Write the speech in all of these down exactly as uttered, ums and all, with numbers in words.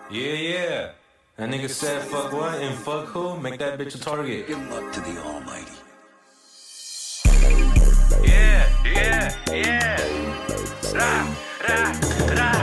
Yeah, yeah. That nigga said fuck what and fuck who? Make that bitch a target. Give him up to the Almighty. Yeah, yeah, yeah. Rah, rah, rah.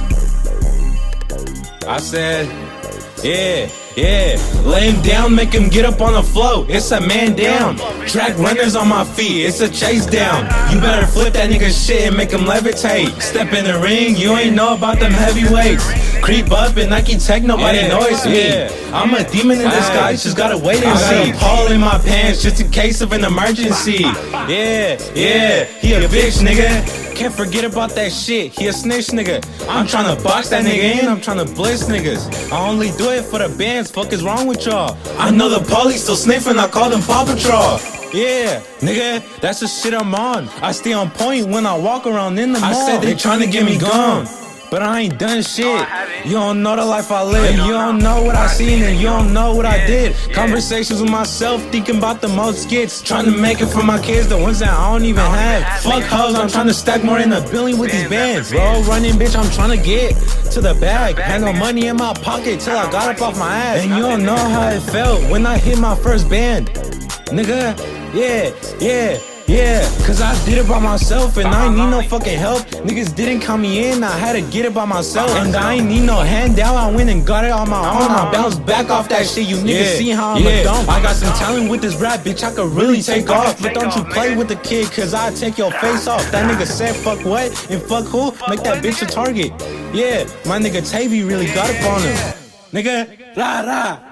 I said, yeah, yeah. Lay him down, make him get up on the floor. It's a man down. Track runners on my feet, it's a chase down. You better flip that nigga shit and make him levitate. Step in the ring, you ain't know about them heavyweights. Creep up and Nike Tech, nobody yeah, notice me. Yeah. I'm a demon in disguise, just gotta wait and see. I got a pole in my pants just in case of an emergency. Yeah, yeah, he a bitch, nigga. Can't forget about that shit, he a snitch, nigga. I'm tryna box that nigga in, I'm tryna blitz niggas. I only do it for the bands, fuck is wrong with y'all? I know the police still sniffing, I call them Paw Patrol. Yeah, nigga, that's the shit I'm on. I stay on point when I walk around in the mall. I said they tryna get me gone, but I ain't done shit. You don't know the life I live. You don't know what I seen and you don't know what I did. Conversations with myself, thinking about the most skits. Trying to make it for my kids, the ones that I don't even have. Fuck hoes, I'm trying to stack more than a billion with these bands. Roll running, bitch, I'm trying to get to the bag. Had no money in my pocket till I got up off my ass. And you don't know how it felt when I hit my first band. Nigga, yeah, yeah. Yeah, cause I did it by myself and I ain't need no fucking help. Niggas didn't count me in, I had to get it by myself. And I ain't need no handout, I went and got it on my own. I bounced back off that shit, you niggas yeah, see how I'm yeah. a dump. I got some talent with this rap, bitch, I could really take off. But don't you play with the kid, cause I take your face off. That nigga said fuck what and fuck who, make that bitch a target. Yeah, my nigga Tavy really got up on him. Nigga, rah rah.